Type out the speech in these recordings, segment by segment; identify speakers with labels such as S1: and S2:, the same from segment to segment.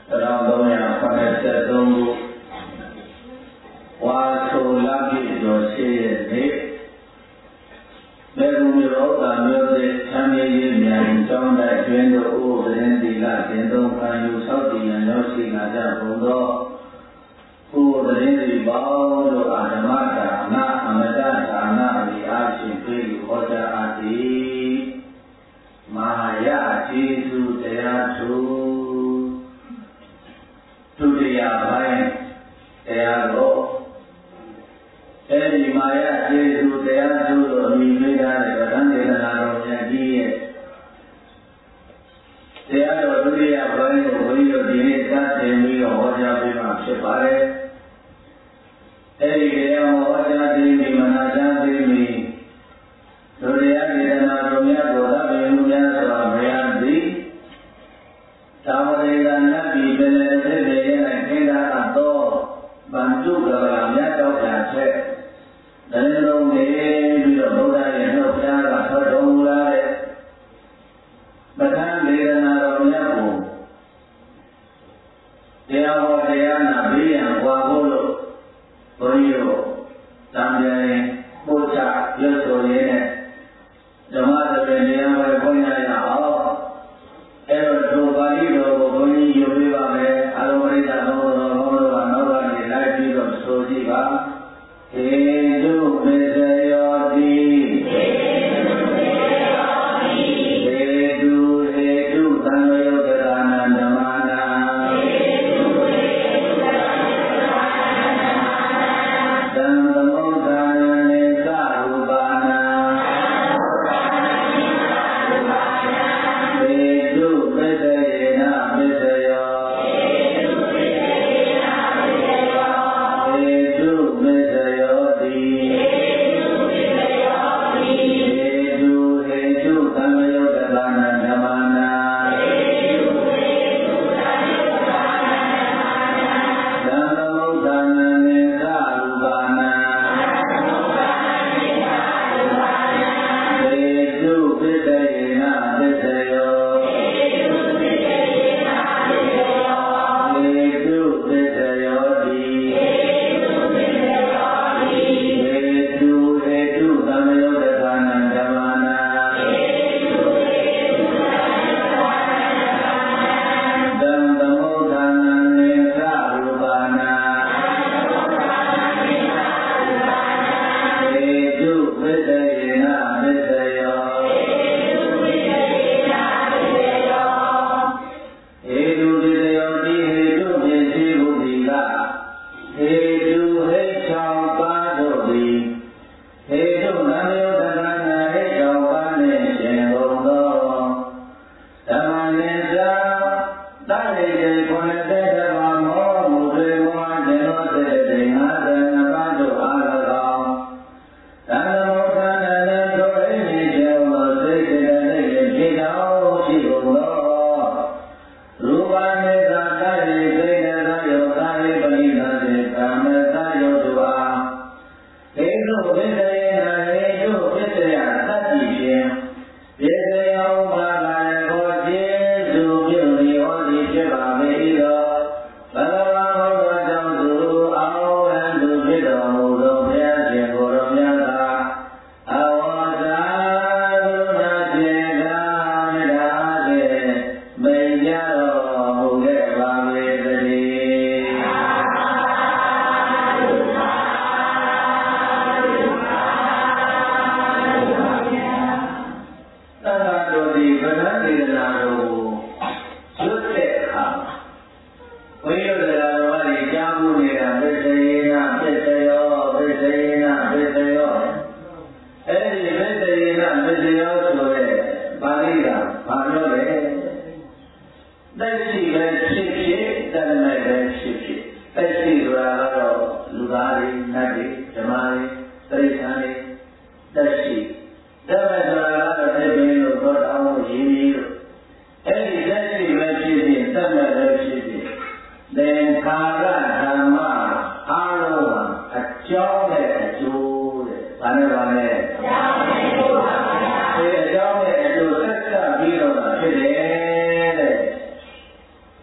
S1: တ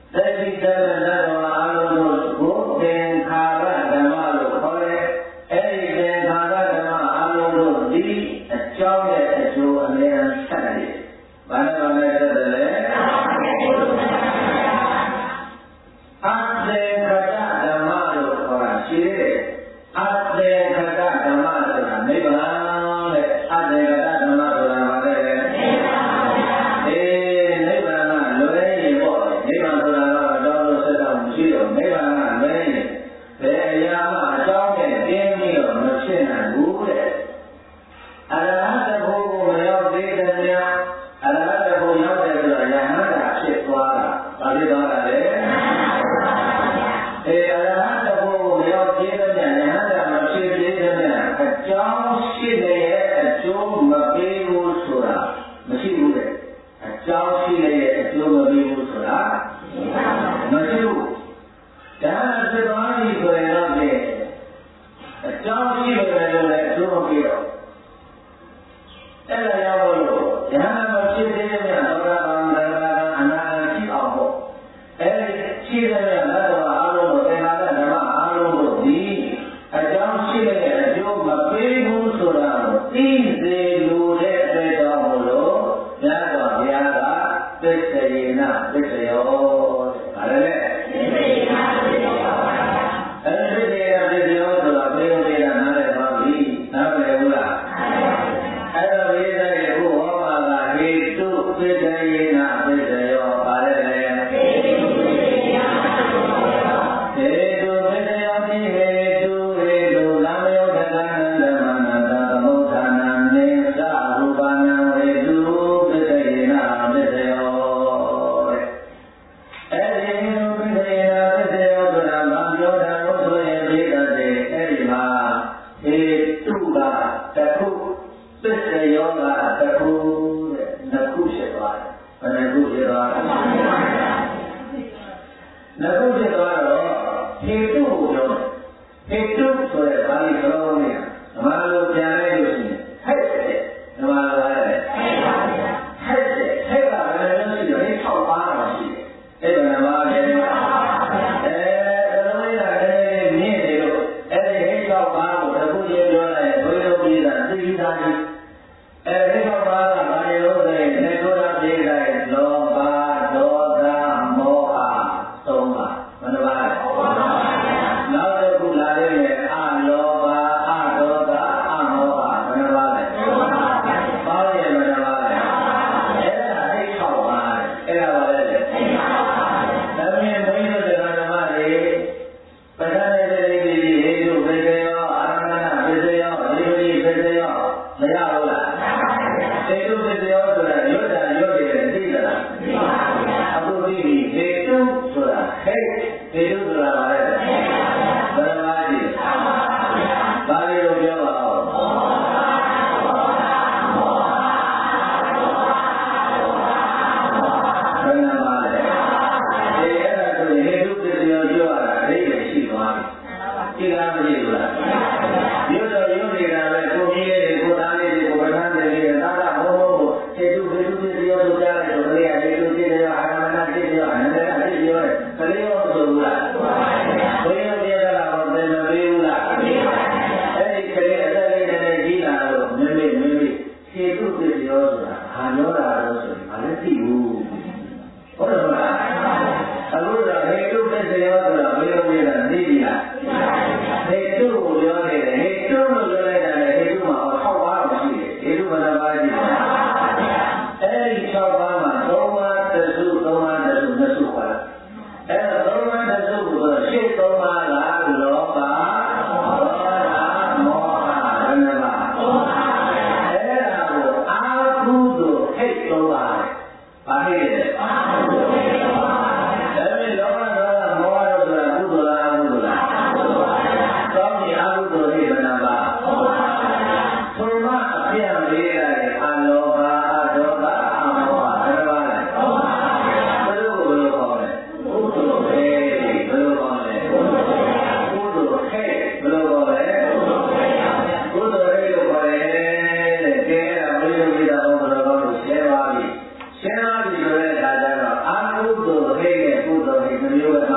S1: ဘ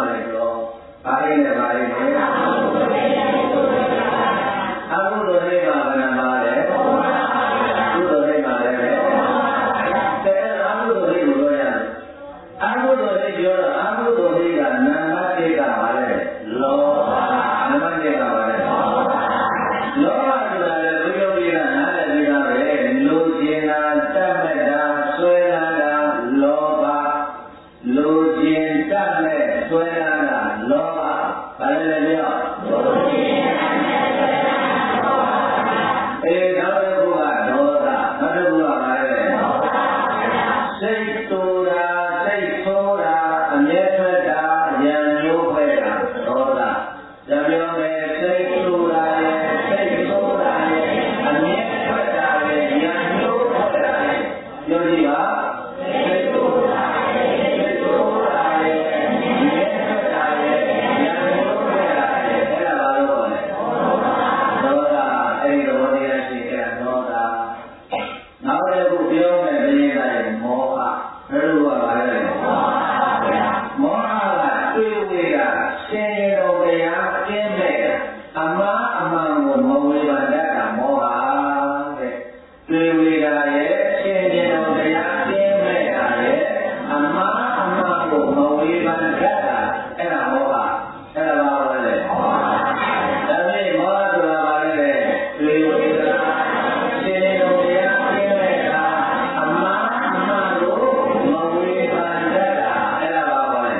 S1: တယ်တော့ဘာရင်းနဲ့ဘာရင်းလဲအကုသိုလ်စိတ်မှာဘယ်နှပါလဲကုသိုလ်စိတ်မှာလည်းပဲတဲ့အကုသိုလ်စိတ်ကိုပြောရတယ်အကုသိုလ်စိတ်ပြောတော့အကုသိုလ်စိတ်ကနာမတိတ်ကပါလဲလောဘနာမတိတ်ကပါလဲလောဘဆိုတာလေဘုရားကြီးကနားလည်ပြီးသားပဲလူကျင်တာတတ်မဲ့တာဆွဲလာတာလောဘလူကျင်တတ်မဲ့ဆွဲလာတာလောဘဘာလဲပြောလူကျင်တတ်မဲ့ဆွဲလာတာလောဘနောက်တစ်ခုကဒေါသနောက်တစ်ခုကဘာလဲစိတ်တူတာစိတ်ဆိုးတာအမြဲထွက်တာရံမျိုးခွဲတာဒေါသဒါပြောမယ်စိတ်တူတာရဲ့စိတ်ဆိုးတာရဲ့အမြဲထွက်တာရဲ့ရံမျိုးခွဲတာရဲ့ပြောကြည့်ပါစိတ်တူတာရဲ့စိတ်ဆိုးတာရဲ့အမြဲထွက်တာရဲ့ရံမျိုးခွဲတာရဲ့အဲ့ဒါဘာလို့လဲဒေါသအဲ့ဒီဒေါသရရှိတဲ့ဒေါသနောက်တစ်ခုပြောမယ်ဘယ်လိုလဲမောဟဘယ်လိုပါလဲမောဟကတွေ့ဝေတာရှင်ရတော်တရားကျင်းမဲ့အမှားအမှန်ကိုမဝေဘာတတ်တာမောဟတဲ့တွေ့ဝေတာရဲ့ရှင်ရတော်တရားကျင်းမဲ့တာရဲ့အမှားအမှန်ကိုမဝေဘာတတ်တာအဲ့ဒါမောဟအဲ့ဒါဘာလဲမောဟဒါဖြင့်မောဟဆိုတာဘာလဲတွေ့ဝေတာရှင်ရတော်တရားကျင်းမဲ့တာအမှားအမှန်ကိုမဝေဘာတတ်တာအဲ့ဒါဘာလဲ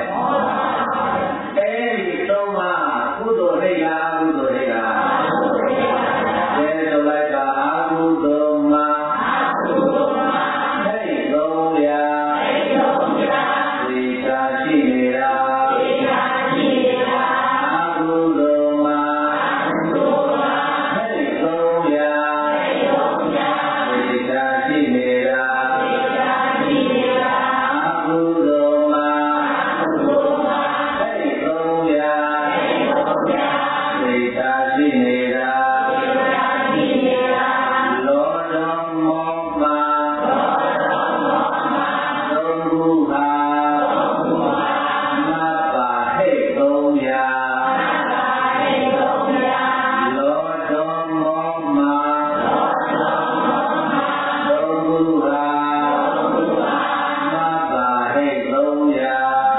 S1: အဲဒီသုံးပါးကုသိုလ်စိတ်လားအကုသိုလ်စိတ်လားကျေဆိုလိုက်ပါအကုသိုလ်မှာစိတ်သုံးရာသိတာရှိနေတာအကုသိုလ်မှာစိတ်သုံးရာသိတာရှိနေတာအကုသိုလ်မှာစိတ်သုံးရာသိတာရှိနေတာလောတော်မောမှာသုံးခုဟာမပါဟဲ့သုံးရာလောတော်မောမှာသုံးခုဟာမပါဟဲ့သုံးရာ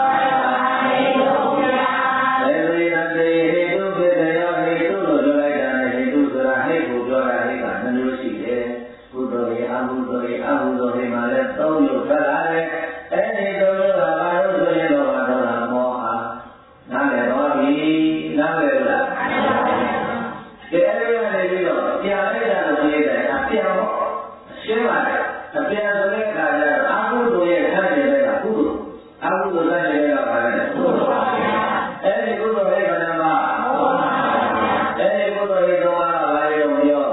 S1: သေဝိသေဟိတုပိတယောဟိတုလို့ပြောလိုက်တာနဲ့ဟိတုဆိုတာဟိတ်ကိုပြောတာဟိတ်ကနှမျိုးရှိတယ်ကုသိုလ်ရေအကုသိုလ်ရေအကုသိုလ်ရေမှာလည်းသုံးမျိုးထွက်လာတယ်အဲဒီသုံးမျိုးကဘာလို့ဆိုရင်တော့ဘာတော့လားမောဟနားလည်တော့ပြီနားလည်လားကဲအဲဒီကနေပြီးတော့ပြန်လိုက်တာလို့ပြောတယ်အပြန်ပေါ့ရှင်းပါတယ်အပြန်ဆိုတဲ့အခါကျတော့အကုသိုလ်ရဲ့ဆန့်ကျင်ဘက်ကကုသိုလ်အကုသိုလ်ဆန့်ကျင်ဘက်ကဘာလဲကုသိုလ်ပါဗျာအဲဒီကုသိုလ်ရဲ့ဗဏ္ဍာမအဲဒီကုသိုလ်ရဲ့တော့ဘာလဲတော့ပြော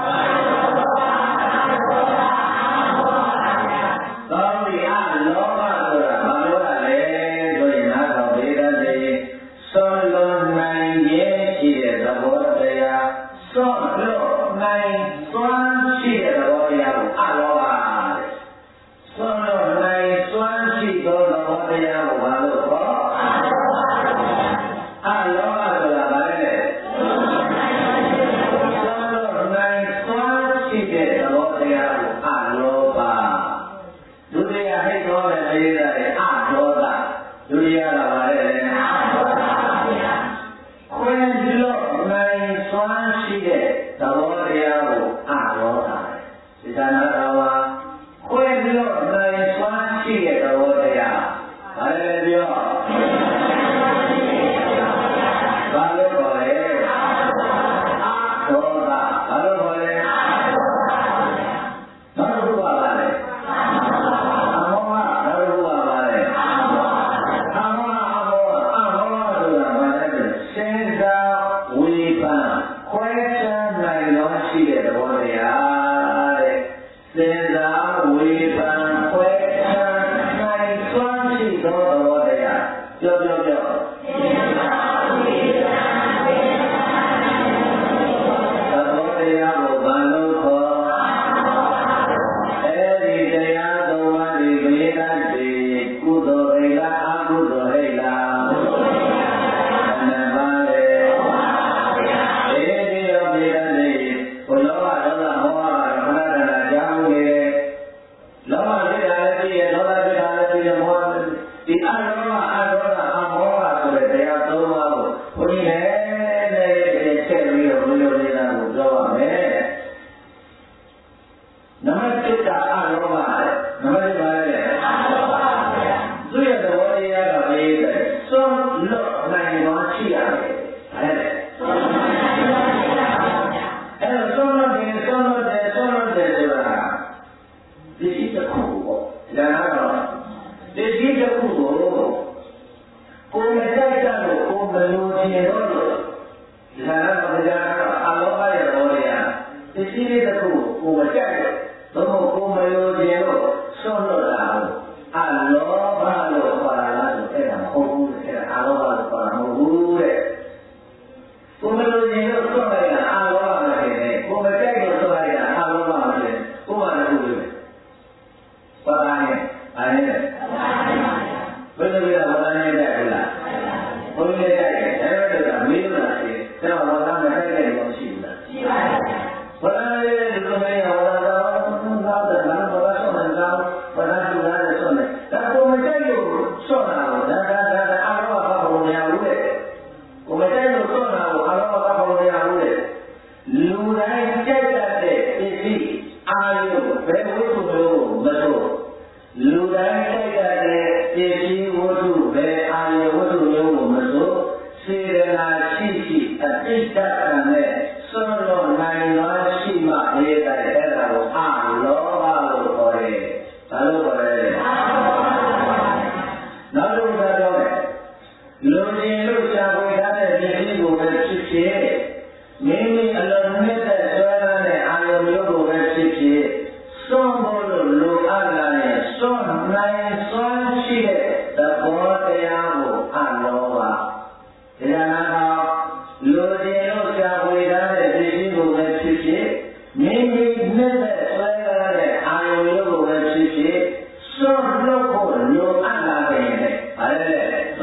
S1: သောတိအလောဘဆိုတာဘာလို့လဲဆိုရင်နားထောင်ပေးတဲ့စွန့်လွတ်နိုင်ရဲ့ရှိတဲ့သဘောတရားစွန့်လွတ်နိုင်စွမ်းရှိတဲ့သဘောတရားကိုအလောဘတဲ့စွန့်လွတ်နိုင်စွမ်းရှိသောသဘောတရားကိုဘာလို့ခေါ်အလောဘဆိုတာဘာလဲစွန့်လွတ်နိုင်စွမ်းရှိတဲ့သဘောတရားကိုအလောဘဒုတိယဟိတ်တော်နဲ့ပြေးတဲ့အာဒေါသဒုတိယကဘာလဲအာဒေါသပါဗျာခွင့်လွတ်နိုင်စွမ်းရှိတဲ့သဘောတရားကိုအာဒေါသဒီကနာတော်ဟာခွင့်လွတ်နိုင်စွမ်းရှိတဲ့သဘောတရားဘာလဲပြောဘာလို့ခေါ်လဲအာဒေါသဘာလို့ခေါ်လဲနောက်တစ်ခုကဘာလဲရှိတဲ့သဘောတရားတဲ့စေသာဝေဖန်ခွဲခြားနိုင်စွမ်းရှိသောသဘောတရားပြောစေသာဝေဖန်ခွဲခြားနိုင်သဘောတရားကိုဘာလို့ခေါ်အဲဒီတရားတော်ဝါဒီဘေဒတ်ဒီကုသိုလ်ဟိလားအကုသိုလ်ဟိလားရောအရောဂအမောဟဆိုတဲ့တရားသုံးပါးကိုဘုန်းကြီးလည်းချက်ပြီးတော့ဘုလိုလေးသားကိုပြောပါမယ်နံပါတ်1ကအရောဂနံပါတ်2ပါလေသူ့ရဲ့သဘောတရားကဘယ်လိုလဲစွန့်လွတ်နိုင်သွားရှိရတယ်အဲ့ဒါအဲ့တော့စွန့်လွတ်တယ်ဆိုတာဒီရှိတစ်ခုပေါ့ဒါကတော့ဒီရှိတစ်ခုကိုကိုယ်မတိုက်ကြလို့ကိုယ်မလိုချင်တော့လို့ဒါကတော့အလောဘရဲ့သဘောတရားဒီရှိလေးတစ်ခုကိုယ်မတိုက်တော့ကိုယ်မလိုချင်လို့စွန့်လွတ်တာအလောဘလို့ခေါ်တာလားဆိုအဲ့ဒါမဟုတ်ဘူးအဲ့ဒါအလောဘလို့ခေါ်တာမဟုတ်ဘူးတဲ့ကိုယ်မလိုချင်လို့စွန့်လိုက်တာအလောဘပဲတဲ့ကိုယ်မတိုက်လို့စွန့်လိုက်တာအလောဘပဲတဲ့ကိုယ်ကလည်းဟုတ်ပဲဘာသာနဲ့အားနဲ့ဘယ်လိုလဲဘာသာနဲ့တိုက်ဘူးလားဘုန်းကြီးတိုက်တယ်အဲ့ဒါကမေးလို့လားဒီတော့ဘာသာနဲ့တိုက်တယ်လို့ရှိဘူးလားရှိပါတယ်ဘာသာနဲ့ဒီလိုမျိုးဘာသာတော့ဘာသာနဲ့ဘာသာဆုံးနေတာဘာသာတူတာလည်းဆုံးတယ်ဒါကိုမတိုက်လို့ဆုံးတာကိုဒါအားလုံးဘာလို့မရဘူးလေကိုမတိုက်လို့ဆုံးတာကိုအားလုံးဘာလို့မရဘူးလေလူတိုင်းကြိုက်တဲ့ပစ္စည်းအာယုဘယ်ဝိသုမျိုးမလို့လူတိုင်းကြိုက်တဲ့ပစ္စည်းဝိသုဘယ်အာယုဝိသုမျိုးကိုမလို့စေရနာရှိအတိတ်ကံနဲ့စွန့်လွတ်နိုင်သွားရှိမှနေတဲ့အဲ့ဒါကိုအလောဘလို့ခေါ်တယ်။ဘာလို့ခေါ်လဲ။နောက်တစ်ခုကတော့လူကျင်လို့ရှားပွေထားတဲ့ပစ္စည်းကိုပဲဖြစ်ဖြစ်မိမိအလုံးနဲ့ဆွဲထားတဲ့အာယုမျိုးကိုပဲဖြစ်ဖြစ်စွန့်ဖို့လို့လူအပ်လာရင်စွန့်နိုင်စွမ်းရှိတဲ့သဘောတရားကိုအလောဘဒါကတော့လူကျင်လို့ရှားပွေထားတဲ့ပစ္စည်းကိုပဲဖြစ်ဖြစ်မိမိနဲ့ဆွဲထားတဲ့အာယုမျိုးကိုပဲဖြစ်ဖြစ်စွန့်လို့ဖို့လူအပ်လာရင်ဘာလဲ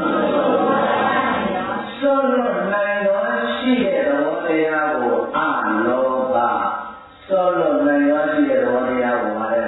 S1: စွန့်လို့နိုင်တော့ရှိတဲ့သဘောတရားကိုအလောဘစွန့်လို့နိုင်တော့ရှိတဲ့သဘောတရားကိုဘာလဲ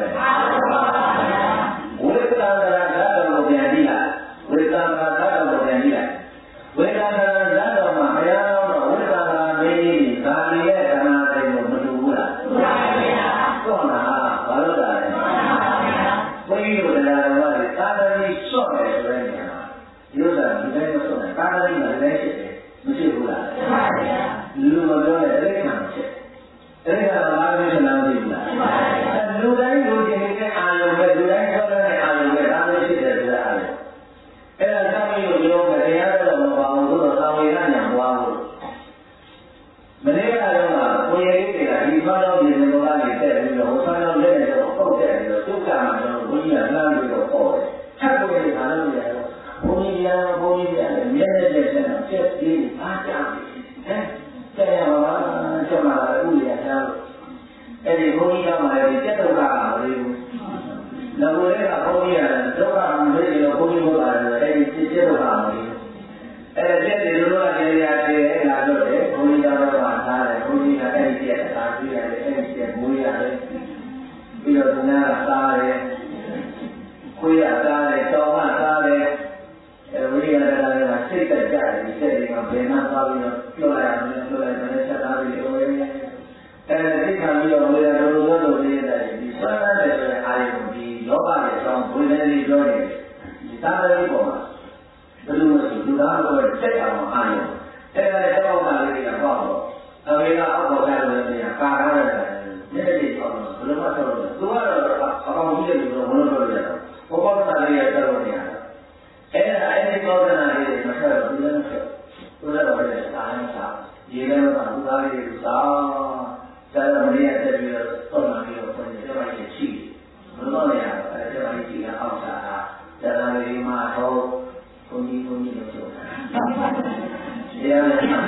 S1: ဝိသန္တရာဓာတ်တော်ကိုပြန်ကြည့်လိုက်ဝိသန္တရာဓာတ်တော်ကိုပြန်ကြည့်လိုက်ဝိသန္တရာဓာတ်တော်မှာဘုရားတော်ဝိသန္တရာမင်းကြီးဒါရီရဲ့ခန္ဓာစိတ်ကိုမတူဘူးလားမှန်ပါဗျာစွန့်တာဘာလို့လဲမှန်ပါဗျာဘုန်းကြီးတို့တရားတော်ကသာသနာ့စွန့်တယ်ဆိုတဲ့နေရာမှာဒီဥစ္စာဒီတိုင်းမစွန့်နဲ့သာသနာ့မှာလည်းရှိတယ်မရှိဘူးလားမှန်ပါဗျာလူမပြောတဲ့တိရစ္ဆာန်ဖြစ်တိရစ္ဆာန်ကဘာလို့ဖြစ်လာမသိဘူးလားမှန်ပါဗျာလူတိုင်းလူချင်းတဲ့အာယုပဲလူတိုင်းပြောတဲ့အာယုပဲဒါလည်းရှိတယ်ဆိုတဲ့အာယုအဲ့ဒါသာမီးတို့ပြောမယ်တရားတော်မပါဘူးဆိုတော့သာဝေရညာပွားဖို့မနေ့ကတော့ကိုယ်ရေးတွေကဒီဘာလို့ဒီလိုကနေတက်ပြီးတော့ဟိုဆောင်းလက်နဲ့တော့ပုတ်တက်ပြီးတော့သူ့ကမှာတော့ဘုန်းကြီးကလှမ်းပြီးတော့ပေါ်တယ်ထပ်ပေါ်နေတာလည်းရတော့ဘုန်းကြီးကလည်းမျက်နှာနဲ့ဆက်တော့ပြက်ပြီးအားကြပြီဟဲ့တဲ့ရပါချက်မှာဥရရထားလို့အဲ့ဒီဘုန်းကြီးကမှလည်းစက်ဒုက္ခပါလေ။နောက်လည်းကဘုန်းကြီးကဒုက္ခမလို့ရောဘုန်းကြီးဟုတ်ပါတယ်အဲ့ဒီစက်ဒုက္ခပါလေ။အဲ့ဒါတဲ့ဒီလိုကကြေရတဲ့လာတော့လေဘုန်းကြီးကတော့ထားတယ်ဘုန်းကြီးကအဲ့ဒီစက်သာကြည့်ရတယ်အဲ့ဒီစက်မွေးရတယ်ပြီးတော့ဘုရားကစားတယ်ခွေးကစားတယ်တောင်းကစားတယ်အဲ့ဝိရိယတရားတွေကစိတ်တက်ကြတယ်ဒီစက်တွေကဘယ်မှသွားပြီးတော့ပြောလိုက်ရတယ်ချက်သားပြီးတော့အဲ့ဒီခံပြီးတော့ဝိရိယလိုနေတဲ့ဒီဆွမ်းတဲ့ဆိုတဲ့အာယုဒီလောဘရဲ့အကြောင်းဘုရားလေးပြောတယ်ဒီသာသနာ့ပေါ်မှာဘယ်လိုလဲလူသားတို့ရဲ့တက်အောင်အာယုအဲ့ဒါလည်းတောင်းတာလေးတွေကပေါ့တော့အဝေကအောက်ပေါ်ကလည်းပြန်ကာရတဲ့မျက်စိပေါ့ဘယ်လိုမှတော့သူကတော့အကောင်ကြီးတယ်လို့ဘယ်လိုပြောရလဲဘောပေါတာလေးရဲ့တော်နေရတယ်အဲ့ဒီကောသနာလေးတွေမဆက်ဘူးလည်းမဆက်ဘူးတော့လည်းအားရစားရေလည်းမသာဘူးသားလေးတွေစားကျန်တဲ့မင်းရဲ့တက်ပြီးတော့လာပြီးတော့ပြန်ပြန်လိုက်ရှိဘယ်လိုလဲအဲ့ဒါလည်းကြည့်ရအောင်စားတာကျန်တဲ့လေးမှာတော့ဘုန်းကြီးလို့ပြောတာတရားလည်းမှန်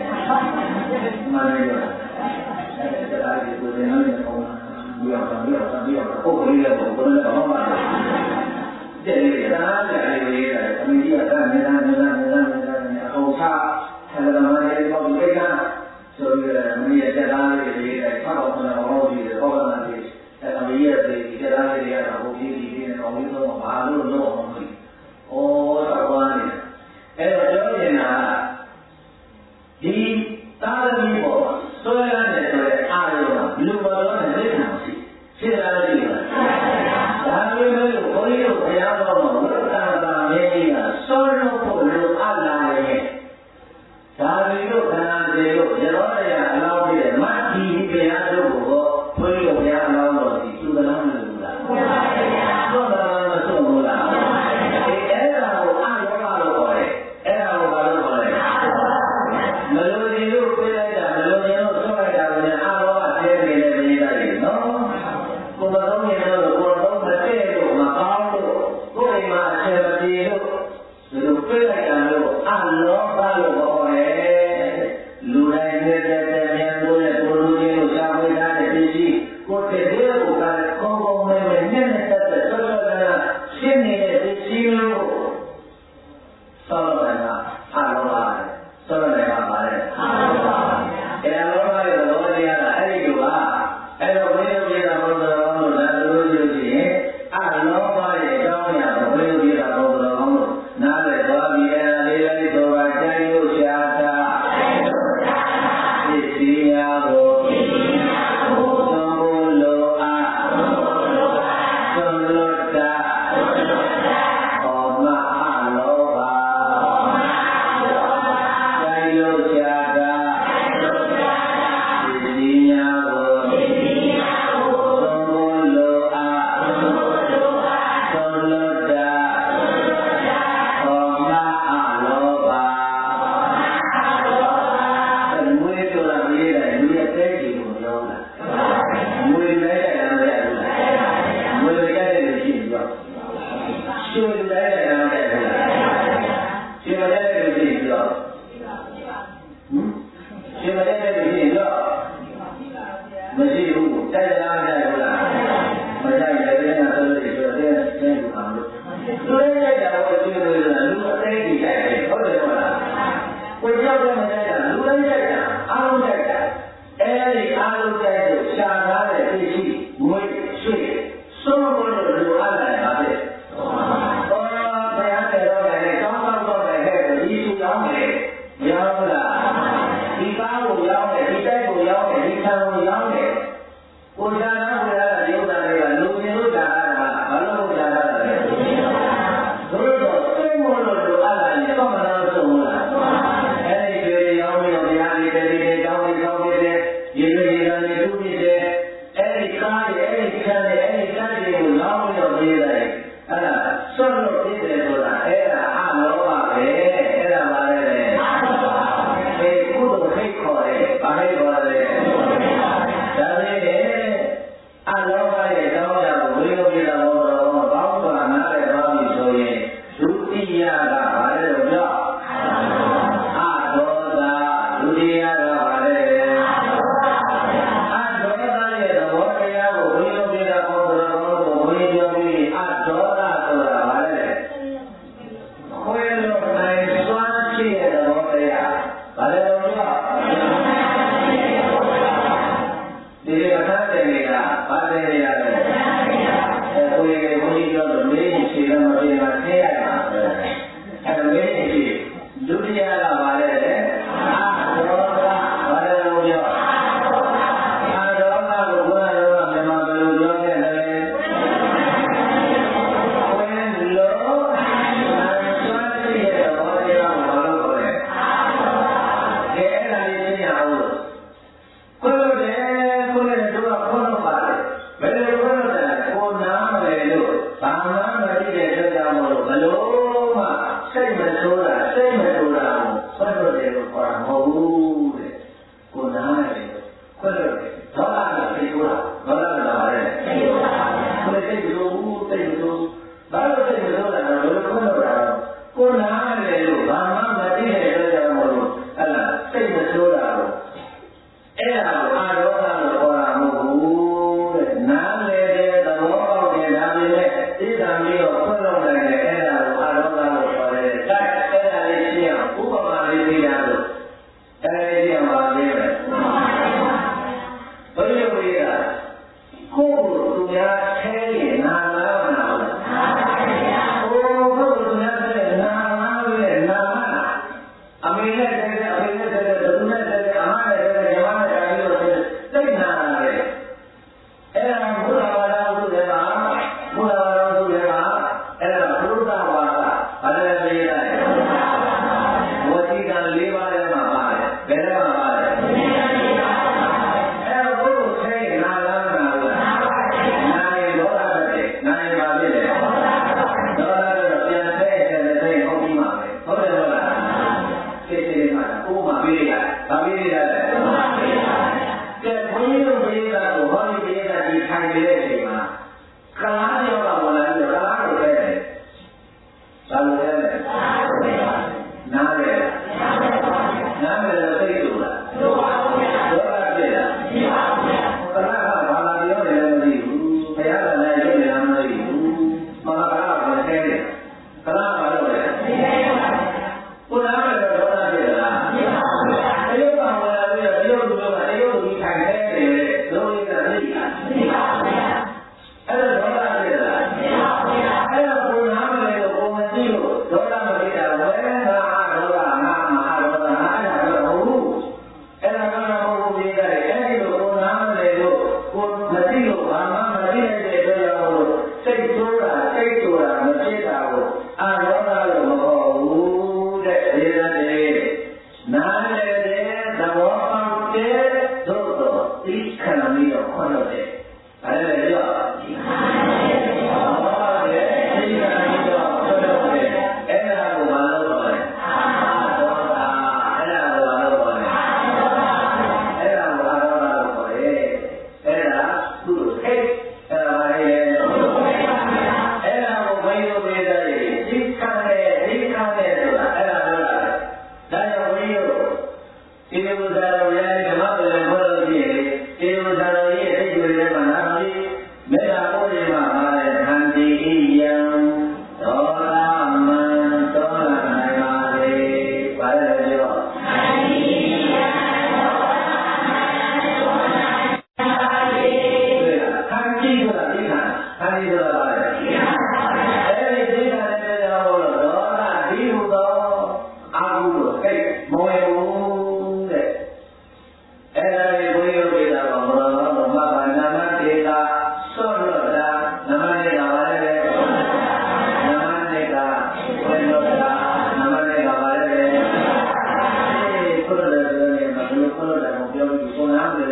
S1: တယ်အဲ့ဒါလည်းကိုယ်နဲ့လည်းပုံမှန်ပြီးတော့ပုဂ္ဂိုလ်ရဲ့ပုံကိုလည်းတော့မှတဲ့လေဒါလည်းလေအမိကြီးကနေတာအကုန်စားဆယ်လမ်းလေးပေါ့ဒီကဆိုပြီးအမိရဲ့တရားလေးတွေဖောက်တော့ဘောကြီးတွေဘောကနာလေးအမိရဲ့ဒီတရားလေးတွေကတော့ဘုရားကြီးတွေနဲ့ကောင်းပြီးတော့ဘာလို့လုပ်အောင်မလဲဩဒါရီတို့ခန္ဓာတွေတို့ရတော်တရားအလောင်းပြည့်မတ်ဒီတရားတို့ကိုဘုရားဘုရားအလောင်းတော်ဒီသူကလားမလို့လားဘုရားဘုရားမဆုံးဘူးလားအဲ့ဒါကိုအာရောဂါလို့ခေါ်တယ်အဲ့ဒါကိုဘာလို့ခေါ်လဲမလို့ဒီလိုပြလိုက်တာမလို့ဒီလိုဆုံးလိုက်တာကအာရောဂါပြည့်နေတဲ့ပြည်သားတွေနော်ကိုယ်တော်မြင်လို့ကိုယ်တော်မတည့်လို့မကောင်းလို့ကိုယ်အိမ်မှာအချက်ပြေလို့ဒီလိုပြလိုက်တာလို့အာရောဂါလို့ခေါ်တယ်လူတိုင်းနေတဲ့မြန်လို့တဲ့ကိုလူကြီးကိုရှားဝေးထားတဲ့ပြည်ရှိကိုယ်တည်းကိုကကောင်းကောင်းနဲ့နဲ့တက်တက်ဆော့ဆော့ကရှင်းနေတဲ့ပြည်ရှိလို့ဆော့တယ်ကအာရောဂါဆော့တယ်ကပါလေအာရောဂါအဲ့အာရောဂါရဲ့သဘောတရားကအဲ့ဒီလိုပါအဲ့တော့ဘုရားပြေတာဘုရားကောင်းလို့ဒါလို့ရှိရင်အာရောဂါရဲ့အကြောင်းအရာကိုဘုရားပြေတာဘုရားကောင်းလို့နားလေသွားပြီးအဲ့ဒါလေးလေးတော့ပါကျန်လို့ရှားတာဒီယာကိုသုံးဖို့လိုအားသုံးလို့တာဩမအလောဘကျန်လို့ရှားတာဒီယာကိုသုံးဖို့လိုအားသုံးလို့တာဩမအလောဘမွေးဆိုတာမရေးတယ်လူရဲ့တဲ့ကြီးကိုပြောတာမွေးလိုက်တယ်မရဘူးလားမွေးလိုက်တယ်လို့ရှိရင်ပြောရှင်းလိုက်တယ်မရဘူးလားရှင်းလိုက်တယ်လို့ရှိရင်ပြောရှင်းလိုက်တယ်လို့ရှိရင်ပြောမရှိဘူးတိုက်လားမတိုက်ဘူးလားမတိုက်လည်းလည်းဆိုလို့ပြောတဲ့တဲ့လူအောင်လို့လူရဲ့တိုက်တာကိုရှင်းလို့ဆိုတာလူအသေးကြီးတိုက်တယ်ဟုတ်တယ်မလားကိုကြောက်တယ်မတိုက်တာလူတိုင်းတိုက်တာအားလုံးတိုက်တာအဲဒီအားလုံးတိုက်လို့ရှားထားတဲ့သိရှိငွေရွှေစိုးလို့လူအားလည်းပါပဲဘုရားတရားတော်လည်းကောင်းကောင်းတော့လည်းဒီသူရောင်းတယ်ရောင်းလားဒီကားကိုရောင်းတယ်ဒီတိုက်ကိုရောင်းတယ်ဒီခံကိုရောင်းတယ်ကိုရှားထားတဲ့ရုပ်သားတွေကလူကျင်လို့ရှားထားတာဘာလို့ရှားထားတာလဲတို့တော့သိမို့လို့လူအားလည်းတော့မလားဆုံးဘူးလားအဲဒီတွေရောင်းပြီးတော့တရားလေးတွေကြောင်းပြီးကြောင်းပြီးတဲ့ရေတွေရေတွေတူးပြီးတဲ့အဲဒီကားရဲ့အဲဒီခံရဲ့အဲဒီတတ်တွေကိုလောင်းပြီးတော့ပြေးတယ်အဲ့ဒါဆွတ်လို့ပြေးတယ်ဆိုတာအဲ့ဒါအလောဘပဲအဲ့ဒါပါလေအေးကုသိုလ်ခိတ်ခေါ်တယ်ဘာလဲခေါ်တယ်ဒါလေးနဲ့အလောဘရဲ့တောင်းရကိုဝိရောပြေတာဘောတော့ဘောင်းဆိုတာနားလည်းသွားပြီဆိုရင်ဒုတိယကဘာလဲတော့ပြောဒုတိယတော့ပါလေအဒေါသရဲ့သဘောတရားကိုဘုရားပြေတာပေါ်တော်ကိုဘုရားပြောပြီးအဒေါသဆိုတာပါလေခွဲလို့နိုင်စွမ်းရှိတဲ့သဘောတရားပါလေတော့ဒီအခါတည်းနေတာပါတယ်ရတယ်ကိုယ်ကဘုရားပြောလို့လေးရှိတယ်မပြေမှာသိရတာပဲအဲ့ဒါလေးရှိဒုတိယကပါလေဒီ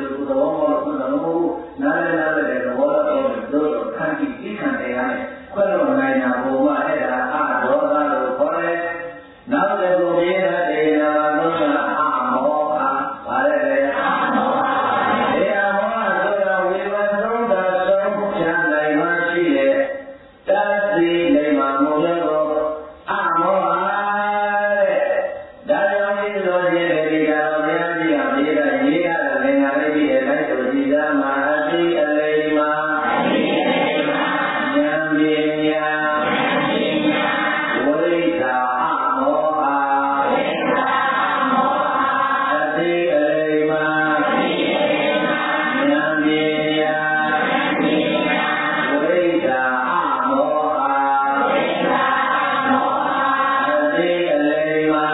S1: ကုသဘောမောလို့မဟုတ်နားလည်းတဲ့သဘောတော့တို့ခံကြည့်ပြီးခံတယ်ရတယ်ခွဲလို့နိုင်တာဘုံကအဲ့ဒါအာဒေါသလို့ခေါ်တယ်နောက်တဲ့ကိုပြင်းတဲ့ဒေနာတော့အာမောဟဗါလဲအာမောဟဒီအာမောဟဆိုတာဝိဝတ်သုံးတာဆုံးဖြတ်နိုင်မှရှိတယ်တသိနေမှာမဟုတ်တော့အာမောဟတဲ့ဒါကြောင့်ဒီလိုခြင်းတွေဒါတော့ဘုရားကြီးကပြေးတာရေးရတယ်လင်္ကာလေးပြီးတဲ့တိုင်းဆိုဒီသားမှာအသိအလေးမှာဉာဏ်ပညာဝိဇ္ဇာအမောဟအသိအလေးမှာဉာဏ်ပညာဝိဇ္ဇာအမောဟအသိအလေးမှာ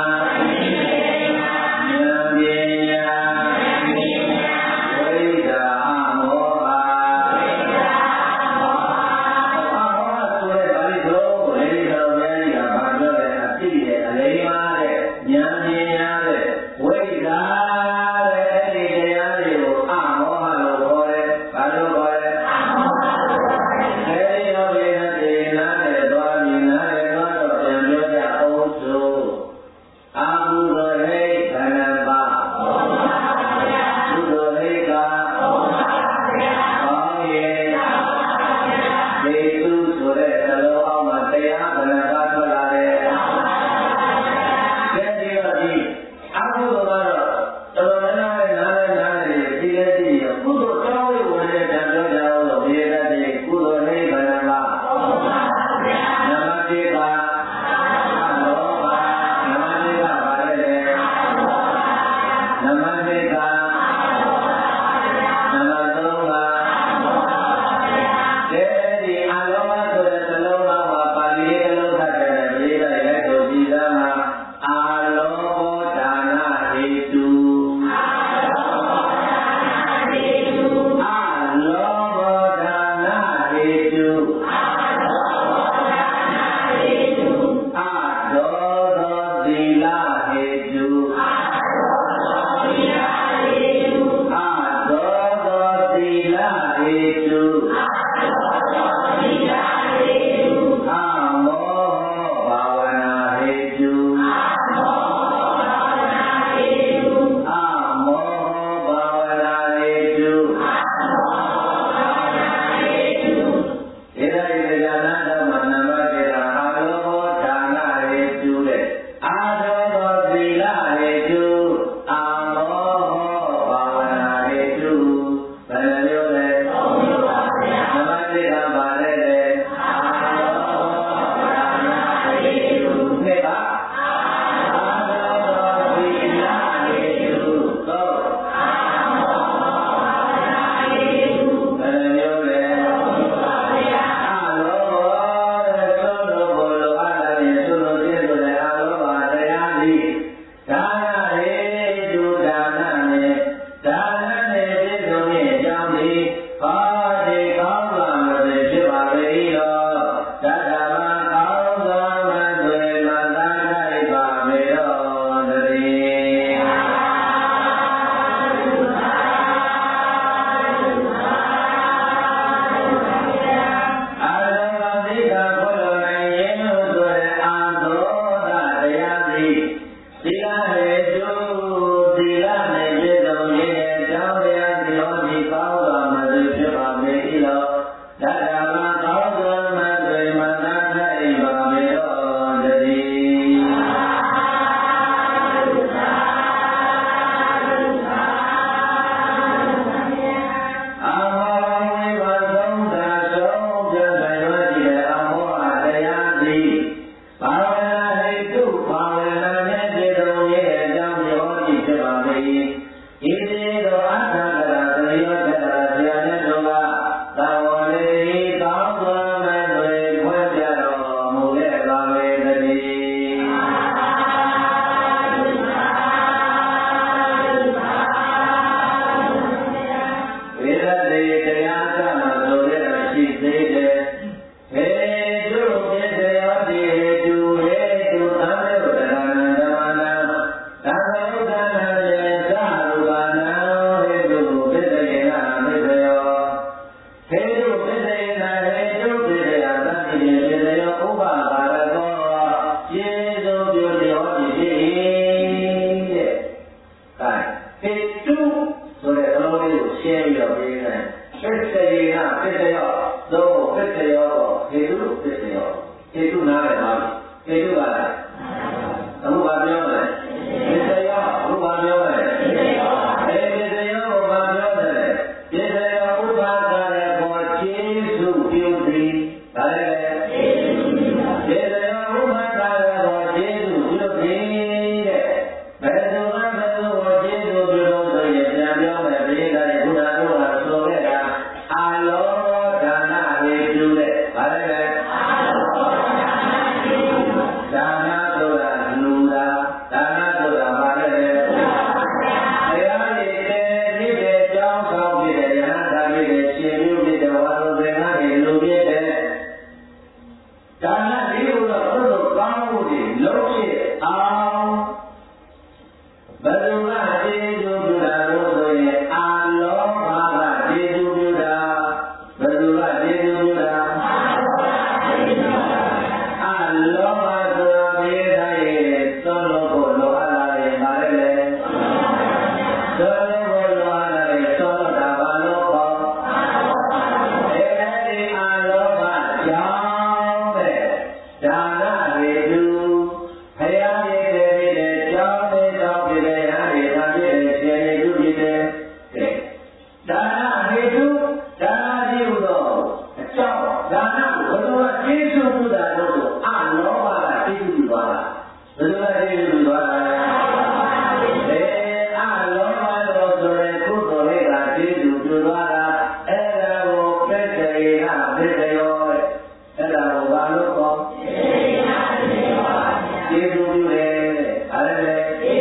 S1: အဲ့ဒါ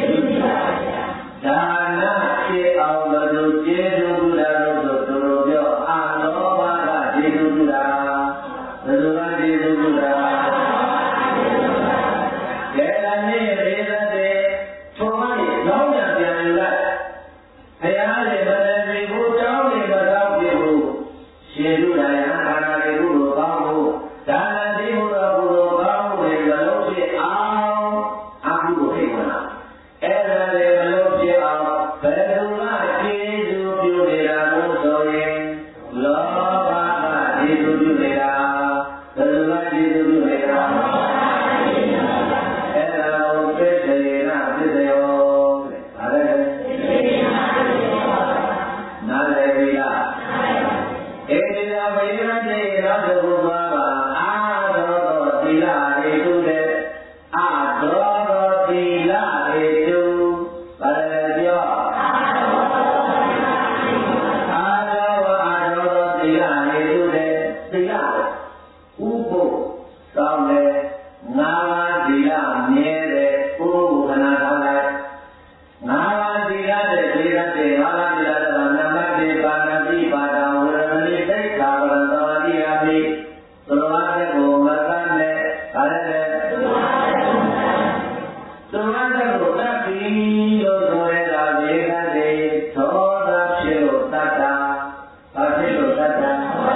S1: ဒါနရှိအောင်လို့ကျေးဇူးပြုတာလို့ဆိုတို့ပြောအာလောဘကကျေးဇူးပြုတာဘယ်လိုကကျေးဇူးပြုတာကဲဒါနဲ့ဒေသတဲ့ထိုမှလောင်းပြန်ပြန်ယူလိုက်ဘုရားရဲ့မနတိကိုတောင်းနေမတော့ပြီဘူးရှင်လူတိုင်းဟာခန္ဓာတွေကုသိုလ်ကောင်းဖို့ဒါနတိဘုရားကုသိုလ်ကောင်းဖို့တွေလုံးဖြစ်အောင်အကုသိုလ်ဖြစ်မှာအဲ့ဒါတွေလုံးဖြစ်အောင်ဘယ်သူကကျေးဇူးပြုနေတာလို့ဆိုရင်လောဘကကျေးဇူးပြုနေတာဘယ်သူကကျေးဇူးပြုနေတာအဲ့ဒါကိုပြည့်စုံနာပြည့်စုံရောအဲ့ဒါနားလည်ပြီလားဧတိယဝိရတိရောသဘုရားပါအာရောသောသီလရေတုတဲ့အာရောသောသီလရေတုဘာလဲပြောအာရောသောသီလရေတုတဲ့သီလဥပုသောင်းတဲ့ငါးပါးသီလမြဲတဲ့ဥပုခဏထားလိုက်ငါးပါးသီလတဲ့သီလတဲ့ငါးပါးသီလတဲ့နမတိပါဏတိပါဒဝရဏိသိက္ခာပရသဝတိအပိသုရဝတ္တကိုမကမ်းနဲ့ဗါလဲသုရဝတ္တကိုတတ်ပြီးလို့ဆိုရတာဒီကတိသောတာဖြစ်လို့တတ်တာဘာဖြစ်လို့တတ်တာ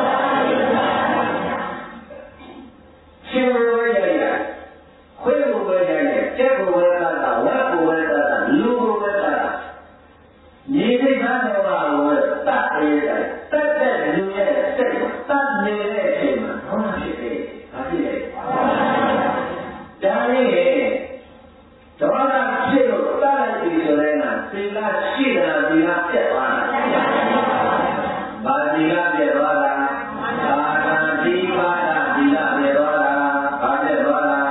S1: ရှင်ဘုရားရဲ့ခွေးဘုရားရဲ့ကျက်ဘုရားတတ်တာဝတ်ဘုရားတတ်တာလူဘုရားတတ်တာညီသိက္ခာတော်ကိုတတ်တယ်တတ်တဲ့လူရဲ့စိတ်တတ်နေတဲ့အချိန်မှာဘာဖြစ်လဲဘာဖြစ်လဲဒါလေးဒေါသဖြစ်လို့တတ်လိုက်ပြီဆိုတဲ့ကသီလရှိတာသီလပြတ်သွားတာဘာသီလပြတ်သွားတာဘာသာတိပါဒသီလပြတ်သွားတာဘာပြတ်သွားတာ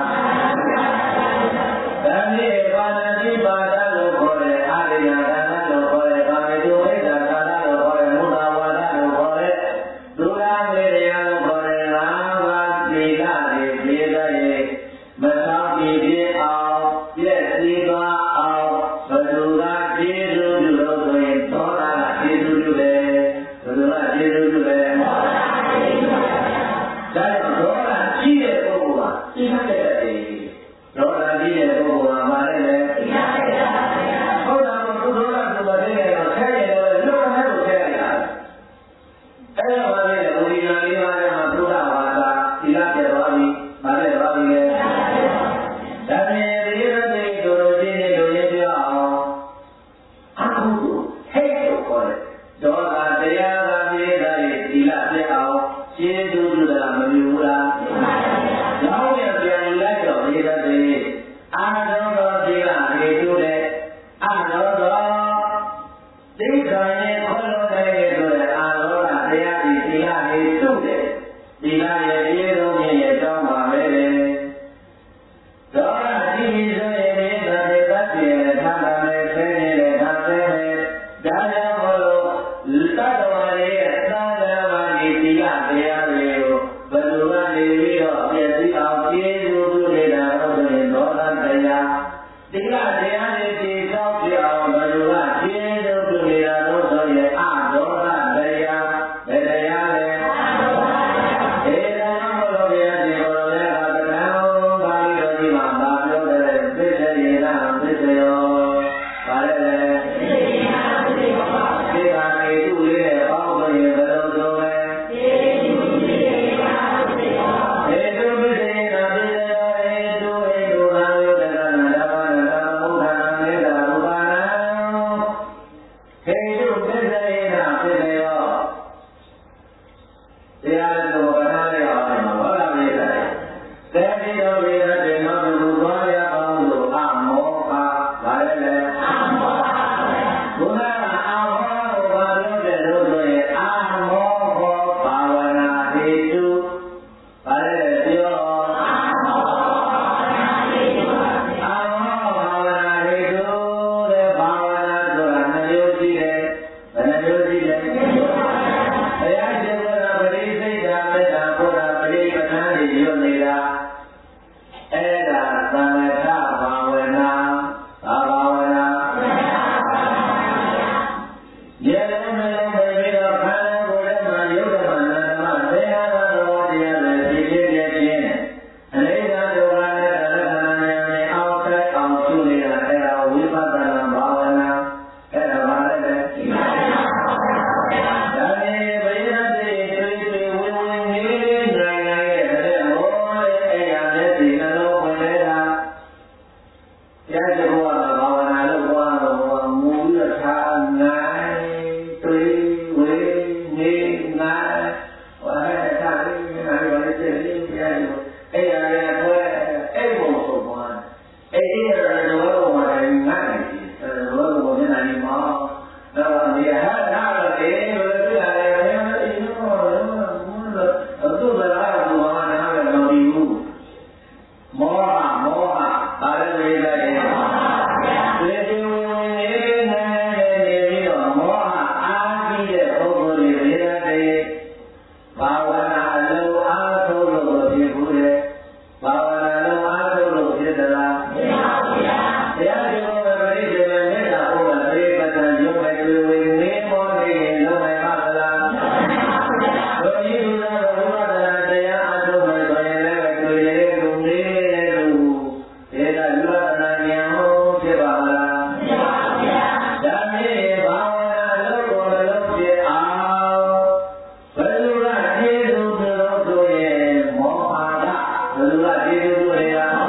S1: ဒါလေးဘာသာတိပါဒလို့ခေါ်တယ်အာရိယဒါနလို့ခေါ်တယ်ကာမေတုဝိဒါဒါနလို့ခေါ်တယ်မုဒ္ဒဝါဒလို့ခေါ်တယ်ဒုရမေရယလို့ခေါ်တယ်ငါးပါးသီလတွေပြေးတဲ့မဆောင်ပြည့်အောင်ပြည့်စည်သွားအောင်ဘယ်သူကကျေးဇူးပြုလို့ဆိုရင်သောတာကကျေးဇူးပြုတယ်ဘယ်သူကကျေးဇူးပြုလဲဒါကြောင့်ဒေါသကြီးတဲ့ပုဂ္ဂိုလ်ဟာသိတတ်တယ်ဒေါသကြီးတဲ့ပုဂ္ဂိုလ်ဟာမာတယ်လေသိတတ်တယ်ဟုတ်တာမဟုတ်ဒေါသဆိုတဲ့နေရာဆဲရတော့လွတ်မဲ့လို့ဆဲရတာအဲ့ဒါပါလေဝိညာဉ်လေးပါးထဲမှာဘုရားဘာသာသီလပြတ်သွားပြီမာတယ်သွားပြီလေဒါနဲ့ဒီရတဲ့တို့တို့ချင်းတွေတို့ရပြောအောင်အခုဟဲ့လို့ခေါ်တယ်ဒေါသတရားကပြေးတဲ့သီလပြတ်အောင်ရှင်းသူတို့ကမမြူဘူးလားလောင်းရပြန်လိုက်တော့ဒီတဲ့အာရောသောသီလရေတုတဲ့အာရောသောသိက္ခာရဲ့ခေါ်လို့တဲ့ဆိုတဲ့အာရောဂတရားဒီသီလရေတုတဲ့သီလရဲ့ပြေဆုံးခြင်းရဲ့တောင်းပါပဲလေဒေါသရှိပြီဆိုရင်ဒီသတိတတ်ပြည့်ထားတာနဲ့ဆင်းရဲတဲ့ထားဆင်းရဲဒါကြောင့်မို့လို့တတ္တဝါတွေရဲ့သာသနာ့ဘာဒီသီလတရားတွေကိုဘယ်လိုကနေပြီးတော့ပြည့်စည်အောင်ကျေးဇူးပြုနေတာလို့ဆိုရင်ဒေါသတရားသီလတရားတွေတည်ဆောက်ပြအောင်ဘယ်လိုကကျေးဇူးပြုနေတာလို့ဆိုရင်အဒေါသတရားဘယ်တရားလဲဧကံဘုရောဗျာဒီဘောရောကတံပါဠိတော်ကြီးမှာဗာပြောတယ်သစ္စေယနာသစ္စေယောဗါလဲသစ္စေယနာသစ္စေယောဒီဟာနေသူ့လေးနဲ့ပေါင်းလို့ရင်ဘယ်လိုဆိုလဲသေတုသစ္စေယနာသစ္စေယောသေတုသစ္စေယနာသစ္စေယောဧတုဧတုသာယတနာဓမ္မနာမုဒ္ဒနာနေတာအဲ့ဒါဝိပဿနာဘာဝနာအဲ့ဒါဘာလဲဒါနဲ့ပရိသတ်တွေတွေ့တွေ့ဝင်ဝင်နေနိုင်နိုင်ရဲ့ဟောအဲ့ရတဲ့ဒီနှလုံးဝင်နေတာတရားကျဘောဘာဝနာလို့ဘွားတော့မူရထားနိုင်တွေ့ဝင်နေနိုင်ဟောအဲ့ဒါလေးနိုင်ပါလေတဲ့ဒီတရားအဲ့ရတဲ့အဲ့ဘုံဆိုဘွားအဲ့ဒီရတဲ့ဘောမှာနိုင်နိုင်ဘောဘောမျက်နှာကြီးမှာတော့ဒီဟာဒါတော့ဒီလိုပြရတယ်အဲ့ဒီတော့သူ့ဘာသာသူဘာနာမလို့ဒီဘူးမောဟဒါလည်းနေတယ်ဒီဒီဝင်နေနေပြီးတော့မောဟအာပြီးတဲ့ပုဂ္ဂိုလ်တွေနေတယ်ဘာဝနာအလုံးအားထုတ်လို့ဖြစ်ဘူးလေဘာဝနာအလုံးအားထုတ်လို့ဖြစ်သလားမဖြစ်ပါဘူးဗျာတရားဒီလိုပဲပရိသေမေမေတ္တာဘုရားပရိပတ္တရုပ်ပဲတွေ့ဝင်နေမောနေလုံးနိုင်ပါလားမဖြစ်ပါဘူးဗျာဘုရားဘုရားဘုရားတရားအထုတ်မယ်ဆိုရင်လည်းတွေ့ရတဲ့လူနေလူဒေတာလူဝနာဉာဏ်ဟုတ်ဖြစ်ပါလားမဖြစ်ပါဘူးဗျာဒါနဲ့ဘာဝနာလုံးကိုလုံးဖြစ်အောင်ဘယ်လိုလဲကျေစုတို့တို့ရဲ့မောဟကဘယ်လိုလဲကျေစုတို့ရဲ့ဘု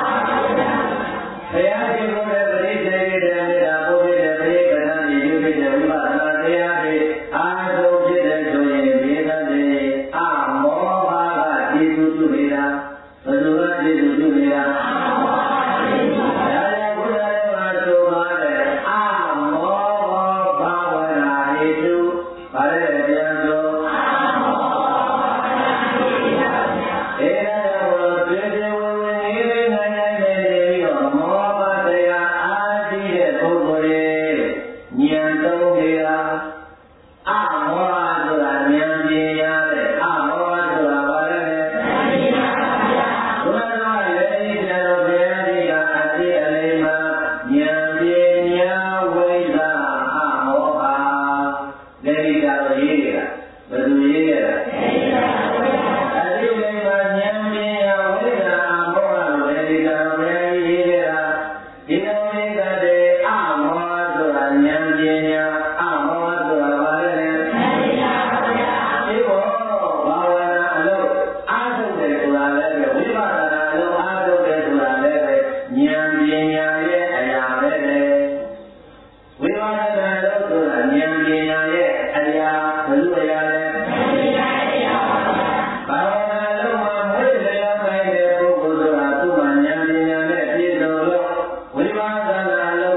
S1: ရားရှင်ကိုယ်ပရိသေတဲ့မေတ္တာပို့တဲ့ပရိက္ခဏာကြီးယူတဲ့ဝိပဿနာတရားတွေအာထုံဖြစ်တဲ့ဆိုရင်ဒီသတိအမောဟကကျေစုတို့နေတာဘယ်လိုလဲကျေစုတို့နေတာဝိပဿနာ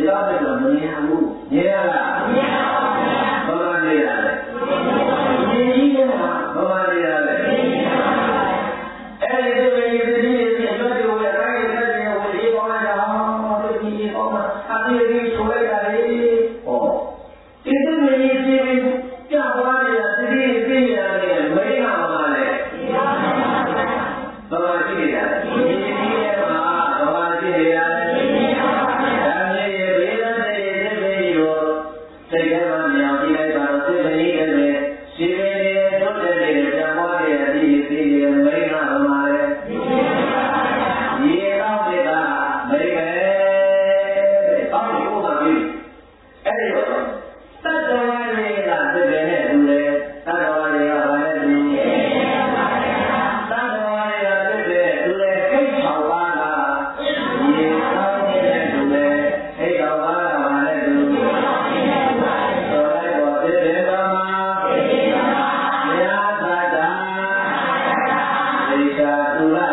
S1: တော့တော့မမြင်ဘူးမြင်ရလားမမြင်ပါဘူးဘာမှနေရလဲမြင်ကြီးကဘာမှနေရလဲအဲ့ဒီလိုမျိုးဒီလိုမျိုးတို့ရဲ့တိုင်းရဲ့တိုင်းရဲ့ဝိကောင်းတာတို့ဒီကောင်းတာအတိအကျဆိုလိုက်တာလေဟောဒီလိုမျိုးကြီးပြသွားနေတာတတိသိရတယ်မိန်းမပါလေဘာမှရှိနေတာဒီရဲ့မှာဘာမှရှိနေတာဒါမျိုးရဲ့ဘေးရတဲ့ဒီလိုမျိုးစိတ်ထဲမှာမြောင်ကြည့်လိုက်ပါတော့စိတ်ကလေးကလည်းရှိနေတယ်တို့တဲ့နေကြံသွားတဲ့အဒီသိရဲ့မိန်းမပါလေရေတော့ပြတာမိန်းမအောက်ကိုမှပြီအဲ့ဒီတော့တတ္တဝါတွေကသိတယ်နဲ့တူတယ်တတ္တဝါတွေကဘာလဲတူတယ်တတ္တဝါတွေကသိတယ်တူတယ်ခိတ်ဆောင်ပါလားရေတော့နဲ့တူတယ်ခိတ်ဆောင်ပါလားဘာလဲတူတယ်ဆိုလိုက်တော့သိတယ်ပါမှာဘုရားသတ္တာဒိဋ္ဌာတူလား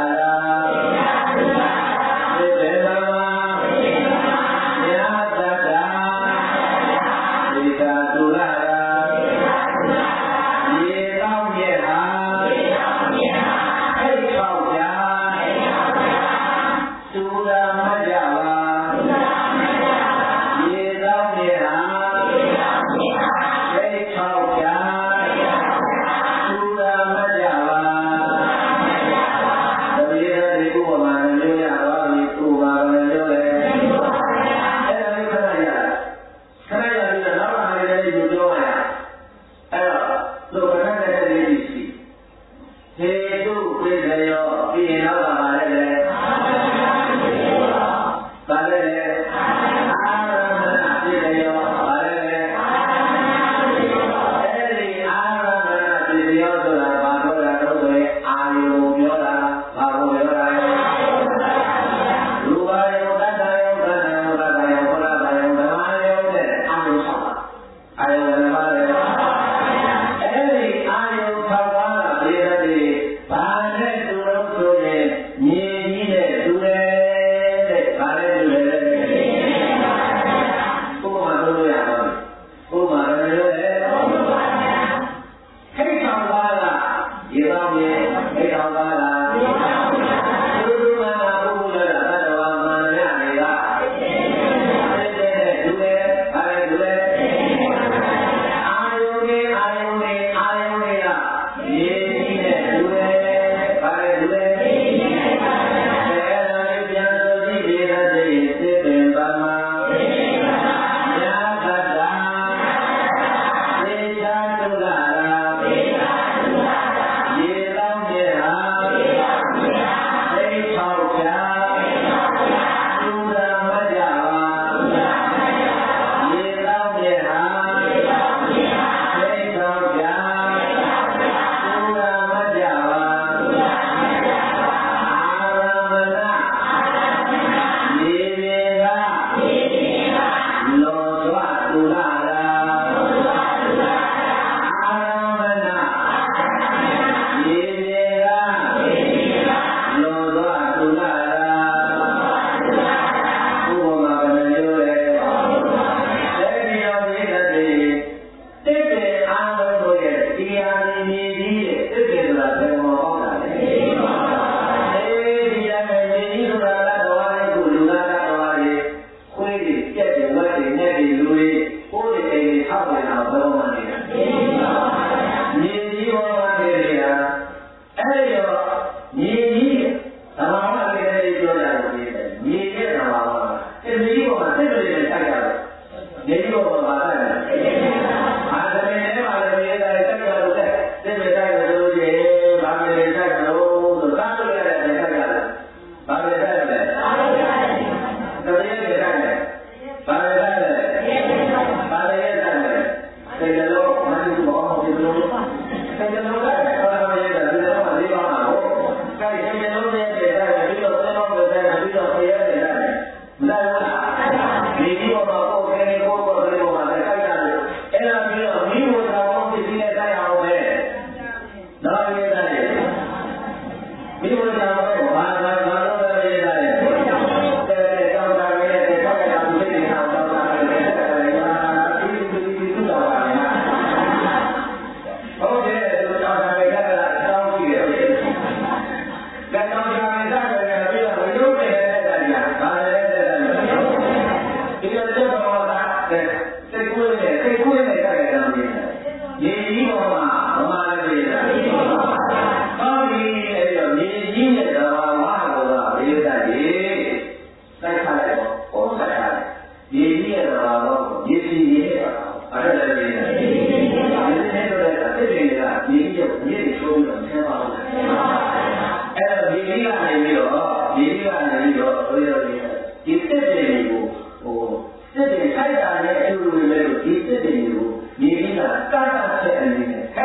S1: နေရတာအဲ့ဒါလည်းနေတယ်ဒီနေ့တော့အစ်တွေကဒီလိုမြေချိုးပြီးတော့ဆင်းသွားတယ်အဲ့တော့ဒီကနေပြီးတော့ဘယ်လိုလဲဒီစစ်တွေကိုစစ်တွေခိုက်တာနဲ့အတူတူပဲလို့ဒီစစ်တွေကိုမြေကြီးကကတ်တဲ့အနေနဲ့ဖ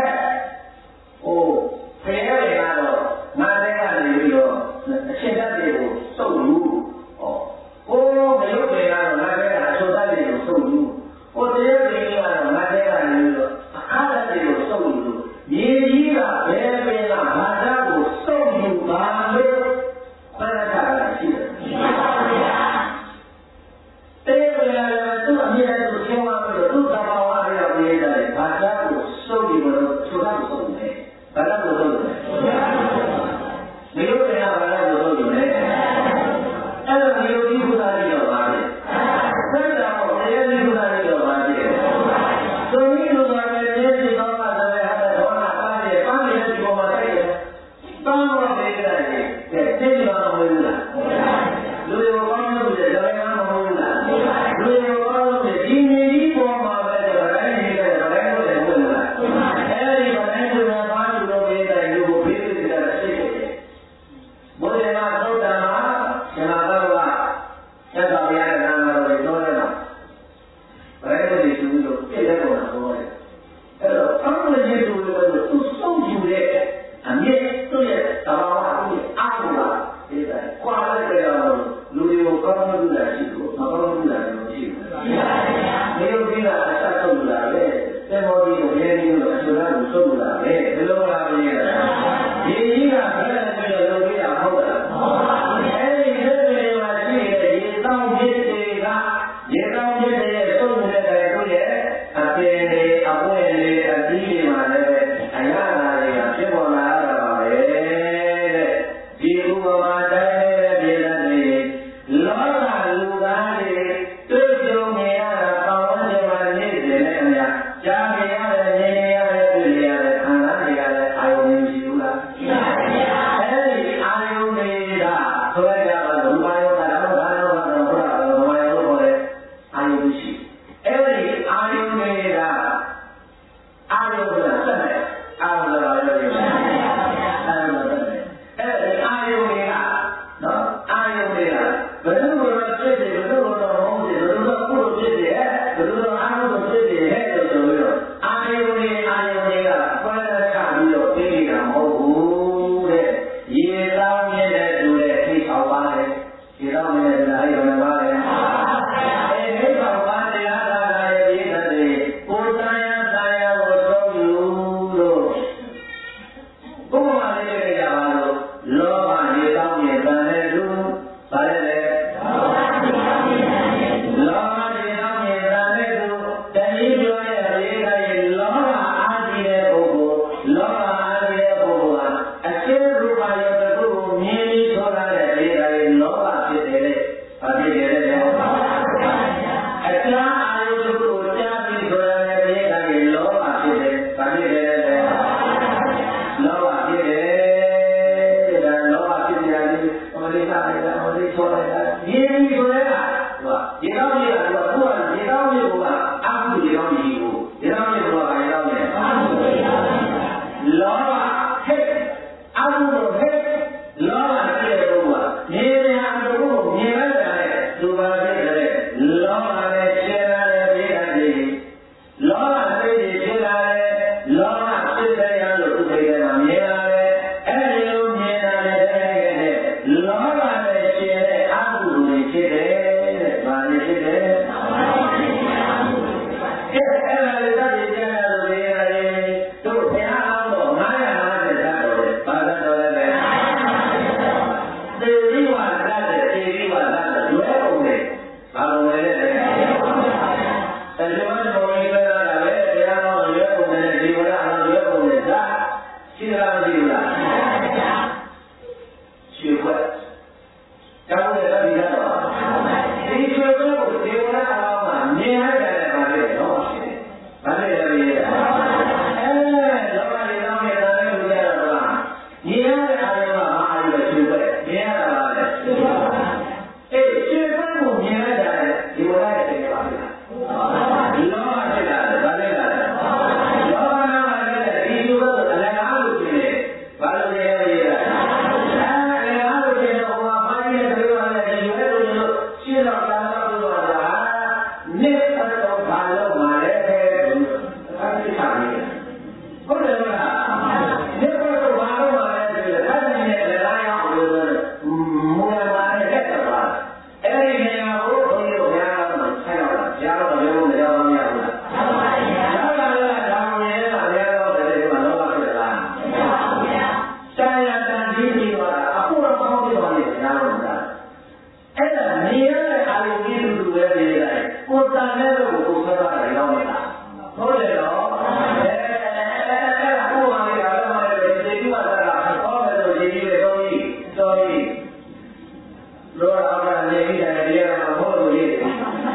S1: ယ်ရတယ်ကတော့ငါတဲ့ကနေပြီးတော့အရှင်းတတ်တွေကိုစုပ်ယူမရုပ်တွေကတော့ငါတဲ့အဆိုတတ်တွေကိုစုပ်ယူတရားတွေကတော့ငါတဲ့ကနေပြီးတော့အခါတတ်တွေကိုစုပ်ယူမြေကြီးကဘယ်ပင်ကဘာသာကိုစုပ်ယူပါလို့ခွဲထားတာရှိတယ်တရားတွေလည်းသူ့အမြဲတမ်းသူရှင်းသွားပြီးတော့သူ့သဘာဝအရပြေးတယ်ဘာသာကိုစုပ်ယူလို့ဆိုတတ်ကိုစုပ်နေဘာသာကိုစုပ်နေဒီလိုကဘာသာကိုစုပ်နေအဲ့တော့ဒီလိုဒီဘုရားကြီးရောပါလေဆက်တာပေါ့တရားဒီဘုရားကြီးရောပါလေသူကြီးလိုပါလေဒီတော့ကလည်းဟာတော့နာပါတယ်ပန်းရည်ဒီပေါ်မှာတိုက်တယ်တောင်းတော့ပေးကြတယ်သိကြတော့မဟုတ်ဘူးလားလူရောကောင်းလို့လည်းလည်းမဟုတ်ဘူးလားလူရောကောင်းလို့ဒီနေကြီးပေါ်မှာပဲတော့တိုင်းနေတယ်တိုင်းလို့လည်းမဟုတ်ဘူးလားအဲ့ဒီတိုင်းကိုလည်းဘာလို့လုပ်ပေးတယ်လူကိုပေးပေးကြတာရှိတယ်ဘုရားကသုတ္တမှာရှင်သာတော်ကသက်တော်ရတဲ့နာမတော်ကိုပြောတယ်နော်ဘယ်လိုဒီလိုလို့ပြည့်တဲ့ကောင်ကပြောတယ်အဲ့တော့အမှန်ကြီးလို့လည်းသူစုံယူတဲ့အမြင့်သူ့ရဲ့သဘာဝသူ့ရဲ့အားကိုပါဒီတိုင်းကွာလိုက်ကြတော့လူတွေကိုကောင်းလို့လာရှိလို့မကောင်းလို့လာလို့ရှိဘူး။မရှိပါဘူး။ဒီလိုကြီးကအဆက်ဆုံးလာလေ။သင်္ဘောကြီးကိုရေးပြီးတော့အစွမ်းကိုစုပ်လာလေ။ဒီလိုလာပြီးရတာ။ဒီကြီးကဘယ်နဲ့ပြီးတော့လုပ်ပြီးတာဟုတ်လား။ဟုတ်ပါဘူး။အဲဒီလက်တွေမှာရှိတဲ့ရေတောင်းဖြစ်တွေကရေတောင်းဖြစ်တဲ့စုပ်နေတဲ့သူရဲ့အပင်တွေအပွင့်တွေအသီးတွေမှာလည်းအရာတွေကဖြစ်ပေါ်လာတာပါပဲတဲ့။ဒီဥပမာတိုင်းတဲ့ပြည်တွေလောကလူသားတွေတွေ့ကြုံနေရတာပေါင်းဝန်းကျင်မှာနေတယ်နဲ့အများကြားနေရတယ်နေရတယ်တွေ့ရတယ်ခံစားနေရတယ်အာယုံရှိဘူးလားရှိပါဗျာအဲဒီအာယုံတွေကဆိုရကြတော့လူပါယောကတော့ဘာလို့လဲဆိုတော့ဘုရားတော်ရဲ့အာယုံရှိအဲဒီအာယုံတွေကအာယုံကဆက်တယ်အာယုံကလည်းအဲဒီအာယုံတွေကနော်အာယုံတွေကဘယ်လိုလဲဖြစ်တယ်ဘယ်လိုတော့မဟုတ်ဘူးဘယ်လိုတော့ကိုယ်ဖြစ်တယ်ဘယ်လိုတော့အာယုံဖြစ်တယ်ဟဲ့လို့ဆိုပြီးတော့အာယုံတွေကခွဲတဲ့ခါပြီးတော့သိနေတာမဟုတ်ဘူးတဲ့ရေတောင်းနေတဲ့သူတဲ့သိအောင်ပါလေရေတောင်းနေတဲ့သူအဲ့ဒီမှာပါလေအဲဒီတော့ပါတရားသာရဲ့ဒီသက်တွေကိုယ်တရားကိုသုံးယူလို့ဘုရားလေးတွေကြပါလို့လောဘရေတောင်းနေတယ်လူပါလေလောဘရေတောင်းနေတဲ့သူတဏှိပြောတဲ့ရေကရေလောဘအားကြီးတဲ့ပုဂ္ဂိုလ်လောဘအားကြီးတဲ့ပုဂ္ဂိုလ်ဟာအရှင်းရူပါယတခုကိုမြင်ပြီးဆိုရတဲ့ရေကရေလောဘဖြစ်တယ်လေ။ဘာဖြစ်တယ်လဲ။အကျမ်းအာယုတစ်ခုကိုကြားပြီးဆိုရတဲ့ရေကရေလောဘဖြစ်တယ်။ဘာဖြစ်တယ်လဲ။လောဘဖြစ်တယ်။ဒါလောဘဖြစ်တယ်လေ။ဟိုလေးကလည်းဟိုလေးဆိုလိုက်တာမြင်ပြီးဆိုရတာရေတောင်းကြီးကသူကရေတောင်းကြီးကအမှုရေတောင်းကြီးကိုရေတောင်းကြီးကဘာရေတောင်းလဲအမှုရေတောင်းကြီးလောဘဟဲ့အမှုတော့ဟဲ့လောဘဖြစ်တဲ့ဘုရားနေရာဘုရားမြင်လိုက်တာလေသူပါဖြစ်တယ်လောဘနဲ့ရှင်းလာတဲ့ဘေးအပ်ကြီးလောဘစိတ်ကြီးဖြစ်လာတယ်လောဘဖြစ်တဲ့ရလို့သူတွေမှာမြင်လာတယ်အဲဒီလိုမြင်လာတဲ့လောဘနဲ့ရှင်းတဲ့အမှုတွေဖြစ်တယ်ဘာလဲဖြစ်တယ်အဲ့ဒါလေးတတ်ကြတယ်လို့ရတယ်တို့ဘုရားအောင်တော့950တတ်တယ်ဘာသာတော်လဲသေဒီဝါတတ်တယ်သေဒီဝါတတ်တယ်လွယ်ပုံနဲ့ဘာလို့လဲတဲ့အဲဒီမှာဘုရားပြောတာလေတရားတော်လွယ်ပုံနဲ့ဒီဝရအောင်လွယ်ပုံနဲ့ဒါရှိလားမရှိဘူးလားရှိခွက်ကျောင်းရဲ့လက်ပြီးတော့ဒီကျွေးကိုဒီဝရအောင်မှာမြင်ရတယ်ပါလေနော်။ဘာလဲလဲ။လောဘတွေတောင်းနေတာလည်းလူရတော့လား။မြင်ရတဲ့အာရုံကမအာရုံကျွေးပဲမြင်ရတာပါလေ။အေးကျွေးကိုမြင်ရတာဒီဝရရဲ့ပါလား။နေ့ပတ်တော့ဘာလို့မှလည်းအဲဒီခါလေးဟုတ်တယ်မလားနေ့ပတ်တော့ဘာလို့မှလည်းဆိုတော့အဲဒီနေ့လည်းလာရောက်လို့မူရပါနဲ့တက်သွားအဲ့ဒီနေရာကိုဘုန်းကြီးတို့ဘုရားတော်မှာဆက်ရောက်လာဘုရားတော်လည်းမရောက်မရဘူးလားမှန်ပါဗျာရောက်လာတော့ဒါမှမဟုတ်ဘုရားတော်လည်းဒီမှာလောကဖြစ်လားမှန်ပါဗျာဆရာတန်ကြီးကြီးပါအခုတော့ကောင်းပြီပါလေဘုရားတော်ကအဲ့ဒါနေရတဲ့အာရုံကြီးလူပဲနေတယ်ကိုယ်တန်တဲ့ကိုကိုယ်ဆက်တာရောက်နေတာဟုတ်တယ်နော်အဲ့ဒါကိုယ်ကလည်းအားလုံးလည်းဒီကိစ္စကဟောတယ်လို့ဒီကြီးပဲတော်ကြီးလောအောင်ကနေပြီးတယ်တရားမှာဟောလို့ရေးတယ်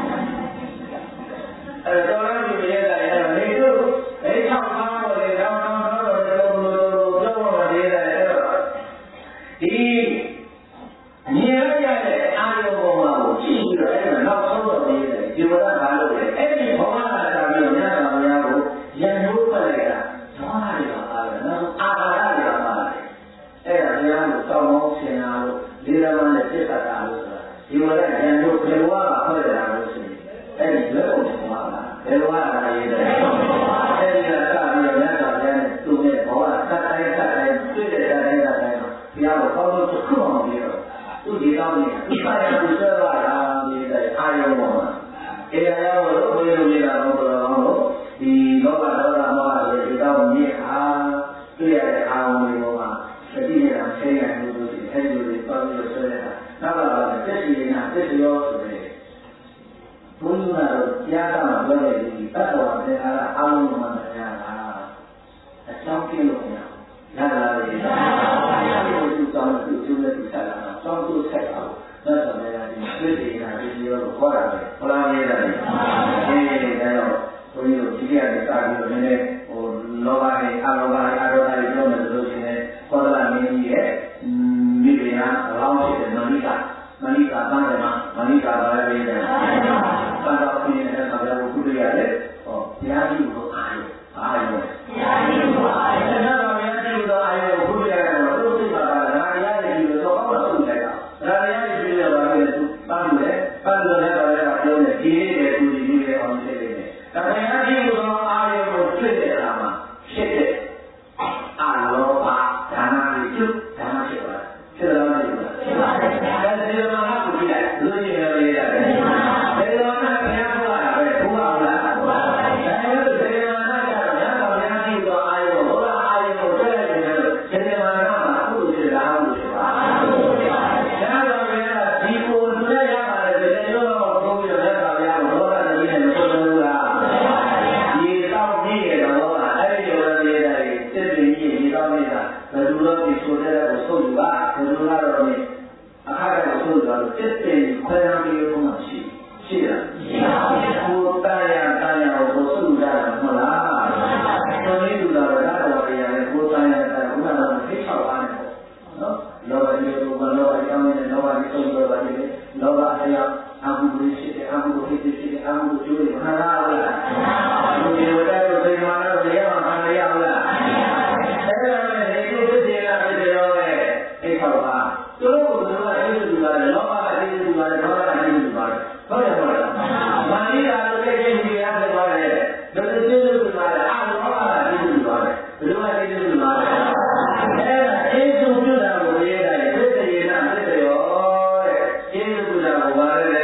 S1: အဲ့တော့လည်းဒီရေးတယ်အဲ့တော့ဒီလိုအဲ့၆ပါးတော့လေတောင်းတော့ပြောလို့ရေးတယ်အဲ့တော့ဒီမြင်ရတဲ့အာရုံပေါ်မှာကိုကြည့်ပြီးတော့အဲ့ဒါနောက်ဆုံးတော့ရေးတယ်ဒီဘဝကဘာလို့လဲအဲ့ဒီဘဝကသာပြီးမြတ်စွာဘုရားကိုရန်လို့ပတ်လိုက်တာသွားရတာအားလည်းနောက်အာဟာရတွေပါပါတယ်အဲ့ဒါဘုရားကိုတောင်းအောင်ဆင်လာလို့ဒီလိုမှလည်းစိတ်သက်သာလို့ဆိုတာဒီလိုလည်းရန်လို့ဘယ်ဘဝကဖွဲ့ရတာလို့ဆိုရင်အဲ့ဒီလွယ်အောင်ဆင်ပါလားဘယ်ဘဝကရေးတယ်အဲ့ဒီကစပြီးတော့မြတ်စွာဘုရားနဲ့သူ့ရဲ့ဘဝတတ်တိုင်းတွေ့တဲ့တိုင်းဘုရားကိုကောင်းလို့တစ်ခုမှမပြီးတော့သူ့ဒီကောင်းနေတာဒီပါရကိုဆွဲသွားတာနေတဲ့အာယုံပေါ်မှာအေရာရောလို့ဘုရားမြင်တာတော့တော်တော်လို့ဒီလောကဒေါသမောဟရဲ့ဒီကောင်းမြင်ဟာတွေ့ရတဲ့အာယုံတွေပေါ်မှာသတိနဲ့ဆင်းရဲမှုတွေအဲဒီလိုတွေပေါင်းပြီးဆွဲနေတာနောက်တော့သစ္စေနာသစ္စေရောဆိုတဲ့ဘုရားတော်ကြားတာပြောတဲ့ဒီတတ်တော်တဲ့အားအာယုံမှာတရားတာအကြောင်းပြလို့မရဘူးရလာတယ်ဒီကောင်းသူကျိုးနဲ့သူဆက်လာတော့တောင်းသူဆက်အောင်သက်တော်လည်းဒီသစ္စေနာဒီလိုကိုခေါ်တာပဲဘုရားရေးတယ်အဲဒီဒါတော့ဘုန်းကြီးတို့ဒီကနေ့စပြီးတော့နည်းနည်းဟိုလောဘနဲ့အလောဘနဲ့အာရောဂါတွေပြောမယ်ဆိုလို့ရှိရင်ခေါ်လာမင်းကြီးရဲ့မိဖုရားအလောင်းဖြစ်တဲ့မဏိကာတန်းတယ်မှာမဏိကာပါလေတယ်ဘာတော့ပြင်းတဲ့ဆရာကိုကုသရတယ်ဟောဘုရားကြီးကိုအားရဘုရားကြီးကိုအားရအဲ့ဒါတော့ဘုရားကြီးကိုအားရကိုကုသရတယ်တော့သူ့စိတ်ပါတာငါတရားရည်လို့တော့ဘာလို့ဆုံးလိုက်တာငါတရားရည်ပြည့်ရပါလေသူပန်းလို့လည်းတော့လည်းပြောနေဒီလေးတွေသူဒီလေးတွေအောင်ဖြစ်နေတယ်ဒါဘုရားကြီးကိုအားရကိုတွေ့တဲ့အခါမှာဖြစ်တဲ့အာလောဘဒါနတွေကျုပ်ဒါနဖြစ်သွားဖြစ်တယ်မဟုတ်လားဖြစ်ပါတယ်ဒါစေတနာကိုကြည့်လိုက်လူကြီးတွေလည်းရတယ်စေတနာဘုရားကပဲဘုရားလားဘုရားပါဒါနဲ့စေတနာကတော့ဘုရားကြီးကိုအားရဘုရားအားရကိုတွေ့ရတယ်စေတနာကမှအခုလိုဖြစ်တာဟုတ်လို့ဖြစ်ပါဒါတော့ဘုရားဒီကိုတွေ့ရပါတယ်စေတနာတော့ဘုန်းကြီးတို့လည်းပါဗျာဘောရတည်းနဲ့မဆိုးဘူးလားဒီတော့ကြည့်ရတော့အဲ့ဒီလိုလေးတွေစစ်ပြီးဒီတော့နေတာဘယ်လိုလုပ်ပြီးဆိုတဲ့ကိုဆုံးယူပါဘယ်လိုလုပ်တော့အခါကဆိုတော့စစ်တဲ့ခွဲရမ်းပြီးတော့မှရှိလားရှိပါဘူးကိုတရားကိုစုရတာမဟုတ်လားတော်လေးလူတော်ဓာတ်တော်တရားနဲ့ကိုတရားဥဒ္ဒါရဖိတ်ချောက်ပါနဲ့နော်လောဘကြီးတို့ကလောဘကြောင့်နဲ့လောဘကြီးဆုံးတော်ပါတယ်လောဘအရာအမှုတွေရှိတယ်အမှုတွေဖြစ်တယ်အမှုတွေကျိုးတယ်မှန်လားဒီလိုတဲ့စိတ်မှန်တော့တရားမှန်ရအောင်လားအဲ့ဒါနဲ့ဒီလိုဖြစ်နေတာဖြစ်ရောလေအိတ်ခေါ်ပါသူတို့ကအဲ့ဒီလူကလည်းလောဘကအဲ့ဒီလူကလည်းဒေါသကအဲ့ဒီလူကလည်းဟုတ်တယ်မဟုတ်လားမာနိကာတို့ရဲ့ဉာဏ်ကြီးရတယ်ပါလေဒါဆိုကျေးဇူးတင်ပါတယ်အာလောဘကကျေးဇူးတင်ပါတယ်ဘယ်လိုမှကျေးဇူးတင်ပါတယ်အဲ့ဒါကျေးဇူးပြုတာကိုရေးတယ်သစ္စေနာသစ္စေရောတဲ့ကျေးဇူးပြုတာကိုပါလေ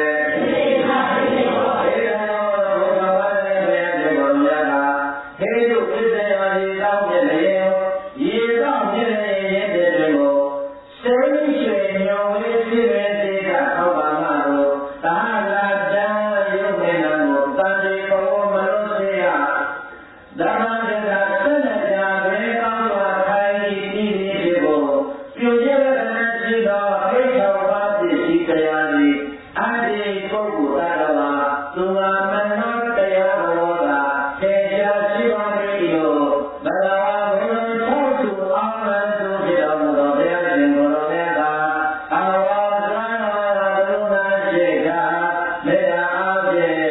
S2: မေတ္တာအားဖြင့်